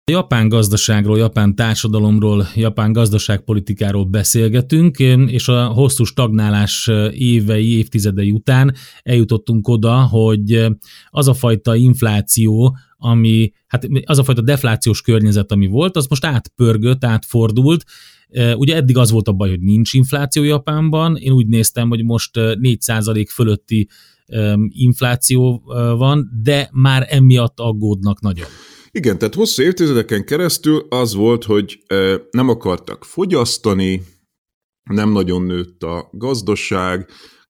Japán gazdaságról, japán társadalomról, japán gazdaságpolitikáról beszélgetünk, és a hosszú stagnálás évei, évtizedei után eljutottunk oda, hogy az a fajta infláció, az a fajta deflációs környezet, ami volt, az most átpörgött, átfordult. Ugye eddig az volt a baj, hogy nincs infláció Japánban. Én úgy néztem, hogy most 4% fölötti infláció van, de már emiatt aggódnak nagyon. Igen, tehát hosszú évtizedeken keresztül az volt, hogy nem akartak fogyasztani, nem nagyon nőtt a gazdaság,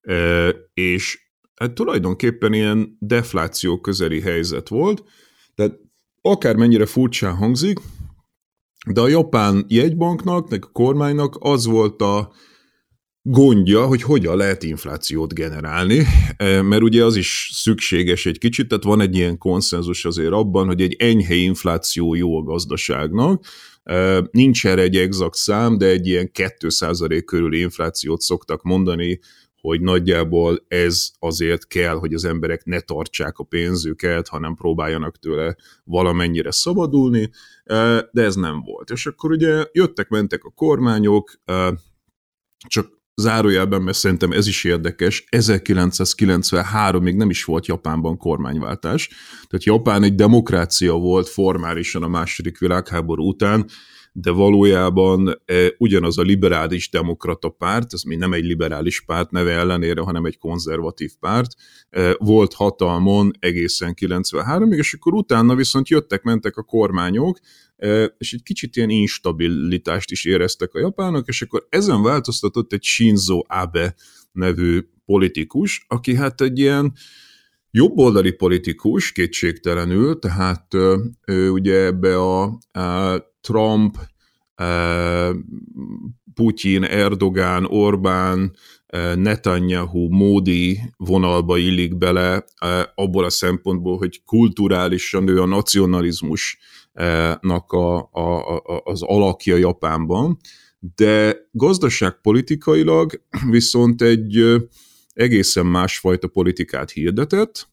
és hát tulajdonképpen ilyen defláció közeli helyzet volt. Tehát akármennyire furcsán hangzik, de a japán jegybanknak, meg a kormánynak az volt a gondja, hogy hogyan lehet inflációt generálni, mert ugye az is szükséges egy kicsit, tehát van egy ilyen konszenzus azért abban, hogy egy enyhe infláció jó a gazdaságnak, nincs erre egy exakt szám, de egy ilyen 2% körüli inflációt szoktak mondani, hogy nagyjából ez azért kell, hogy az emberek ne tartsák a pénzüket, hanem próbáljanak tőle valamennyire szabadulni, de ez nem volt. És akkor ugye jöttek-mentek a kormányok, csak zárójelben, mert szerintem ez is érdekes, 1993-ig nem is volt Japánban kormányváltás. Tehát Japán egy demokrácia volt formálisan a második világháború után, de valójában ugyanaz a liberális demokrata párt, ez még nem egy liberális párt neve ellenére, hanem egy konzervatív párt, volt hatalmon egészen 93-ig, és akkor utána viszont jöttek-mentek a kormányok, és egy kicsit ilyen instabilitást is éreztek a japánok, és akkor ezen változtatott egy Shinzo Abe nevű politikus, aki hát egy ilyen jobboldali politikus, kétségtelenül, tehát ő ugye ebbe a Trump, Putyin, Erdogán, Orbán, Netanyahu, Módi vonalba illik bele abból a szempontból, hogy kulturálisan ő a nacionalizmusnak az alakja Japánban, de gazdaságpolitikailag viszont egy egészen másfajta politikát hirdetett.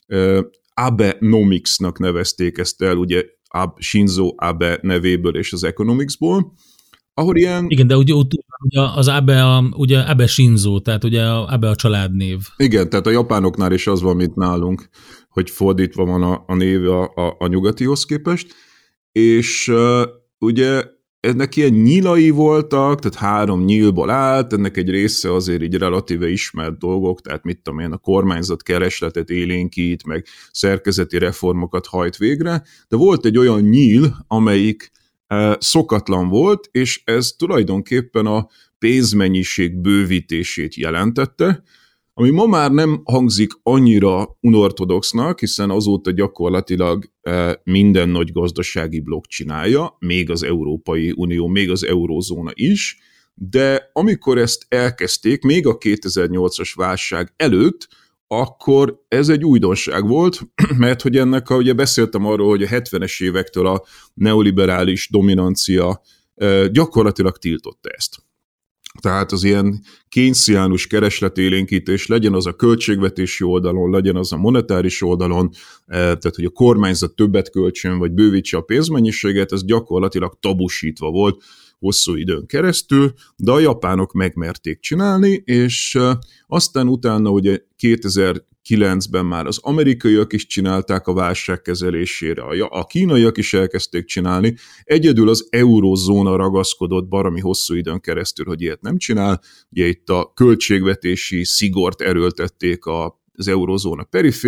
Abenomicsnak nevezték ezt el, ugye Shinzo Abe nevéből és az Economicsból, ahol ilyen... Igen, de ugye az Abe, ugye Abe Shinzo, tehát ugye Abe a családnév. Igen, tehát a japánoknál is az van, mint nálunk, hogy fordítva van a név a nyugatihoz képest, és ugye ennek ilyen nyílai voltak, tehát 3 nyílból állt, ennek egy része azért így relatíve ismert dolgok, tehát mit tudom én, a kormányzat keresletet élénkít, meg szerkezeti reformokat hajt végre, de volt egy olyan nyíl, amelyik szokatlan volt, és ez tulajdonképpen a pénzmennyiség bővítését jelentette, ami ma már nem hangzik annyira unortodoxnak, hiszen azóta gyakorlatilag minden nagy gazdasági blokk csinálja, még az Európai Unió, még az eurózóna is, de amikor ezt elkezdték, még a 2008-as válság előtt, akkor ez egy újdonság volt, mert hogy ennek, ugye beszéltem arról, hogy a 70-es évektől a neoliberális dominancia gyakorlatilag tiltotta ezt. Tehát az ilyen keynesiánus keresletélénkítés, legyen az a költségvetési oldalon, legyen az a monetáris oldalon, tehát hogy a kormányzat többet költsön, vagy bővítse a pénzmennyiséget, ez gyakorlatilag tabusítva volt hosszú időn keresztül, de a japánok megmerték csinálni, és aztán utána ugye 2009-ben már az amerikaiak is csinálták a válság kezelésére, a kínaiak is elkezdték csinálni, egyedül az eurózóna ragaszkodott baromi hosszú időn keresztül, hogy ilyet nem csinál, ugye itt a költségvetési szigort erőltették az eurózóna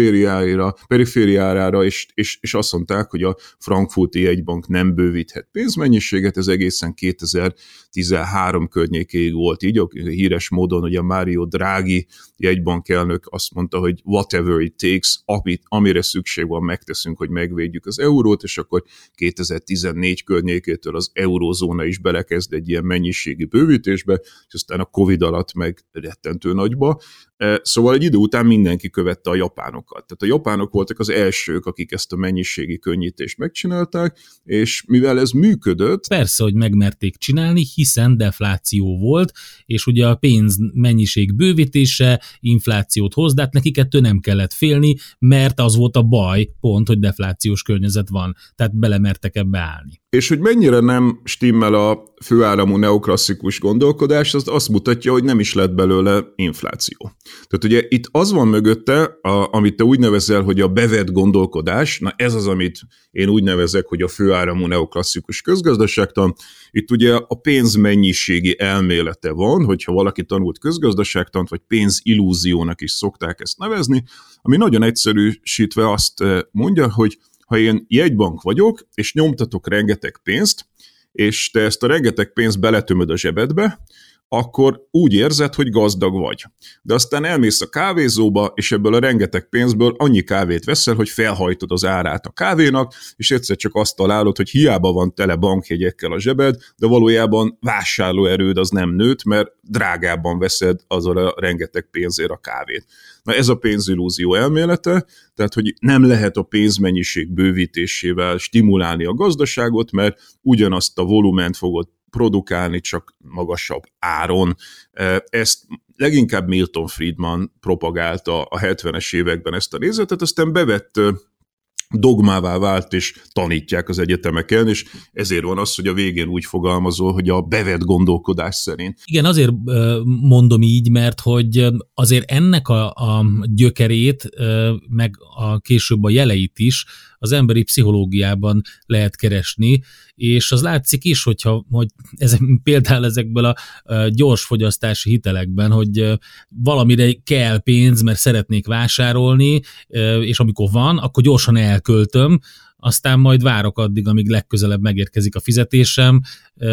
perifériára, és azt mondták, hogy a frankfurti jegybank nem bővíthet pénzmennyiséget, ez egészen 2013 környékéig volt így, híres módon, hogy a Mario Draghi jegybankelnök azt mondta, hogy whatever it takes, amire szükség van, megteszünk, hogy megvédjük az eurót, és akkor 2014 környékétől az eurózóna is belekezd egy ilyen mennyiségi bővítésbe, és aztán a Covid alatt meg rettentő nagyba. Szóval egy idő után mindenki követte a japánokat. Tehát a japánok voltak az elsők, akik ezt a mennyiségi könnyítést megcsinálták, és mivel ez működött... Persze, hogy megmerték csinálni, hiszen defláció volt, és ugye a pénz mennyiség bővítése inflációt hoz, de hát nekik ettől nem kellett félni, mert az volt a baj, pont, hogy deflációs környezet van. Tehát belemertek ebbe állni. És hogy mennyire nem stimmel a főáramú neoklasszikus gondolkodás, az azt mutatja, hogy nem is lett belőle infláció. Tehát ugye itt az van mögötte, amit te úgy nevezel, hogy a bevett gondolkodás, na ez az, amit én úgy nevezek, hogy a főáramú neoklasszikus közgazdaságtan. Itt ugye a pénzmennyiségi elmélete van, hogyha valaki tanult közgazdaságtant, vagy pénzillúziónak is szokták ezt nevezni, ami nagyon egyszerűsítve azt mondja, hogy ha én jegybank vagyok, és nyomtatok rengeteg pénzt, és te ezt a rengeteg pénzt beletömöd a zsebedbe, akkor úgy érzed, hogy gazdag vagy. De aztán elmész a kávézóba, és ebből a rengeteg pénzből annyi kávét veszel, hogy felhajtod az árát a kávénak, és egyszer csak azt találod, hogy hiába van tele bankjegyekkel a zsebed, de valójában vásárlóerőd az nem nőtt, mert drágábban veszed azzal a rengeteg pénzért a kávét. Na ez a pénzillúzió elmélete, tehát hogy nem lehet a pénzmennyiség bővítésével stimulálni a gazdaságot, mert ugyanazt a volument fogod produkálni, csak magasabb áron. Ezt leginkább Milton Friedman propagálta a 70-es években ezt a nézetet, aztán bevett dogmává vált, és tanítják az egyetemeken, és ezért van az, hogy a végén úgy fogalmazol, hogy a bevett gondolkodás szerint. Igen, azért mondom így, mert hogy azért ennek a gyökerét, meg a később a jeleit is az emberi pszichológiában lehet keresni, és az látszik is, hogy például ezekből a gyors fogyasztási hitelekben, hogy valamire kell pénz, mert szeretnék vásárolni, és amikor van, akkor gyorsan elköltöm, aztán majd várok addig, amíg legközelebb megérkezik a fizetésem,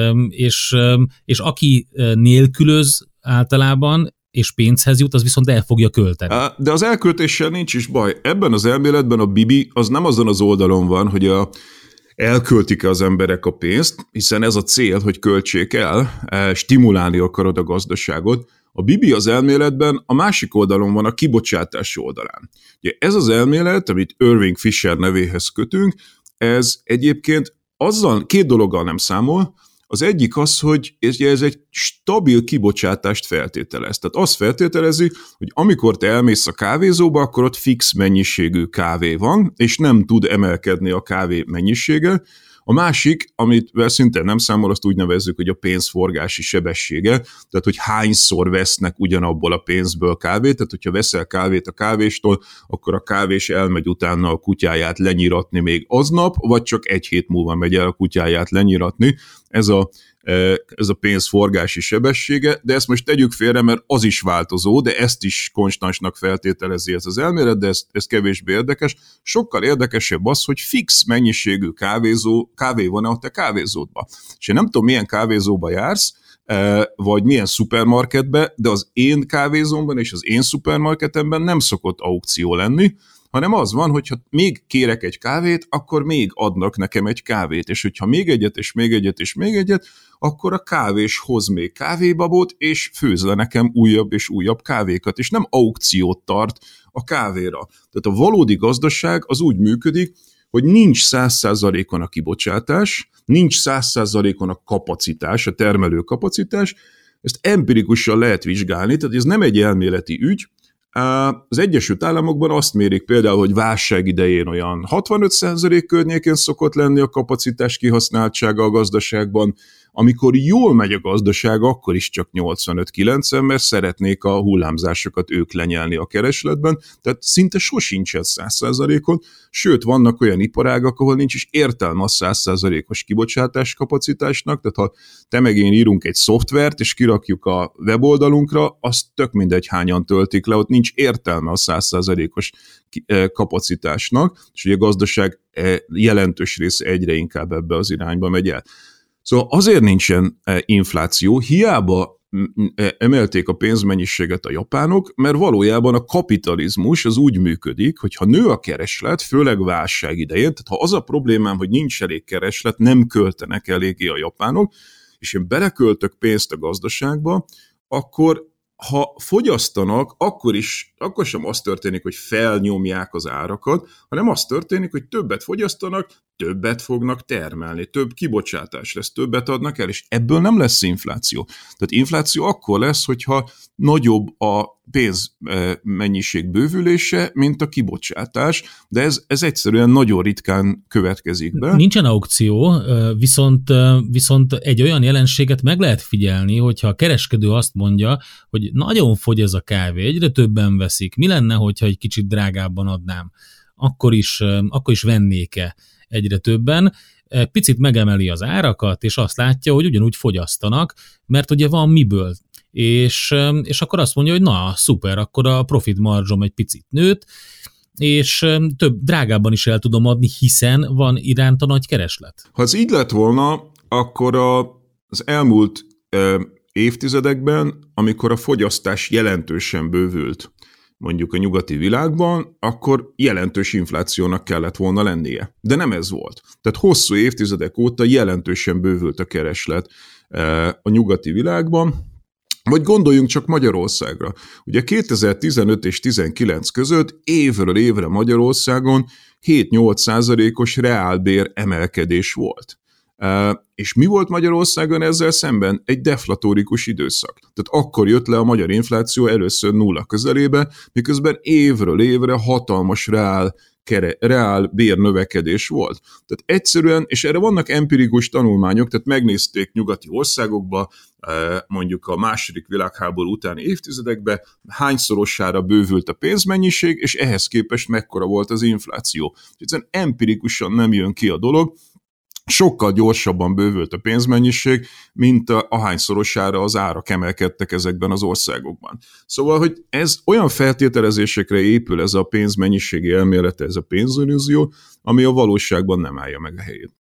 és aki nélkülöz általában, és pénzhez jut, az viszont el fogja költeni. De az elköltéssel nincs is baj. Ebben az elméletben a Bibi az nem azon az oldalon van, hogy elköltik-e az emberek a pénzt, hiszen ez a cél, hogy költsék el, stimulálni akarod a gazdaságot. A Bibi az elméletben a másik oldalon van, a kibocsátás oldalán. Ugye ez az elmélet, amit Irving Fisher nevéhez kötünk, ez egyébként két dologgal nem számol. Az egyik az, hogy ez egy stabil kibocsátást feltételez. Tehát azt feltételezi, hogy amikor te elmész a kávézóba, akkor ott fix mennyiségű kávé van, és nem tud emelkedni a kávé mennyisége. A másik, amit szintén nem számol, azt úgy nevezzük, hogy a pénzforgási sebessége, tehát hogy hányszor vesznek ugyanabból a pénzből kávét, tehát hogyha veszel kávét a kávéstól, akkor a kávés elmegy utána a kutyáját lenyiratni még aznap, vagy csak egy hét múlva megy el a kutyáját lenyiratni. Ez a pénzforgási sebessége, de ezt most tegyük félre, mert az is változó, de ezt is konstansnak feltételezi ez az elmélet, de ez kevésbé érdekes. Sokkal érdekesebb az, hogy fix mennyiségű kávé van-e a te kávézódban. És én nem tudom, milyen kávézóba jársz, vagy milyen szupermarketbe, de az én kávézómban és az én szupermarketemben nem szokott aukció lenni, hanem az van, hogyha még kérek egy kávét, akkor még adnak nekem egy kávét, és hogyha még egyet, és még egyet, és még egyet, akkor a kávés hoz még kávébabot, és főz le nekem újabb és újabb kávékat, és nem aukciót tart a kávéra. Tehát a valódi gazdaság az úgy működik, hogy nincs 100%-on a kibocsátás, nincs 100%-on a kapacitás, a termelő kapacitás, ezt empirikusan lehet vizsgálni, tehát ez nem egy elméleti ügy. Az Egyesült Államokban azt mérik például, hogy válság idején olyan 65% környékén szokott lenni a kapacitás kihasználtsága a gazdaságban, amikor jól megy a gazdaság, akkor is csak 85-90, mert szeretnék a hullámzásokat ők lenyelni a keresletben, tehát szinte sosincsen 100%-on, sőt vannak olyan iparágak, ahol nincs is értelme a 100%-os kibocsátás kapacitásnak, tehát ha te meg én írunk egy szoftvert, és kirakjuk a weboldalunkra, azt tök mindegy hányan töltik le, ott nincs értelme a 100%-os kapacitásnak, és ugye a gazdaság jelentős része egyre inkább ebbe az irányba megy el. Szóval azért nincsen infláció, hiába emelték a pénzmennyiséget a japánok, mert valójában a kapitalizmus az úgy működik, hogy ha nő a kereslet, főleg válság idején, tehát ha az a problémám, hogy nincs elég kereslet, nem költenek eléggé a japánok, és én beleköltök pénzt a gazdaságba, akkor ha fogyasztanak, akkor sem az történik, hogy felnyomják az árakat, hanem az történik, hogy többet fogyasztanak, többet fognak termelni, több kibocsátás lesz, többet adnak el, és ebből nem lesz infláció. Tehát infláció akkor lesz, hogyha nagyobb a pénzmennyiség bővülése, mint a kibocsátás, de ez egyszerűen nagyon ritkán következik be. Nincsen aukció, viszont egy olyan jelenséget meg lehet figyelni, hogyha a kereskedő azt mondja, hogy nagyon fogy ez a kávé, egyre többen veszik, mi lenne, hogyha egy kicsit drágábban adnám? Akkor is vennék-e egyre többen? Picit megemeli az árakat, és azt látja, hogy ugyanúgy fogyasztanak, mert ugye van miből. És akkor azt mondja, hogy na, szuper, akkor a profit margom egy picit nőtt, és több drágábban is el tudom adni, hiszen van iránta nagy kereslet. Ha ez így lett volna, akkor az elmúlt évtizedekben, amikor a fogyasztás jelentősen bővült, mondjuk a nyugati világban, akkor jelentős inflációnak kellett volna lennie. De nem ez volt. Tehát hosszú évtizedek óta jelentősen bővült a kereslet a nyugati világban, vagy gondoljunk csak Magyarországra. Ugye 2015 és 2019 között évről évre Magyarországon 7-8%-os reálbér emelkedés volt. És mi volt Magyarországon ezzel szemben? Egy deflatórikus időszak. Tehát akkor jött le a magyar infláció először nulla közelébe, miközben évről évre hatalmas reál bérnövekedés volt. Tehát egyszerűen, és erre vannak empirikus tanulmányok, tehát megnézték nyugati országokba, mondjuk a második világháború utáni évtizedekben, hányszorosára bővült a pénzmennyiség, és ehhez képest mekkora volt az infláció. Egyszerűen empirikusan nem jön ki a dolog, sokkal gyorsabban bővült a pénzmennyiség, mint ahányszorosára az árak emelkedtek ezekben az országokban. Szóval, hogy ez olyan feltételezésekre épül ez a pénzmennyiségi elmélete, ez a pénzillúzió, ami a valóságban nem állja meg a helyét.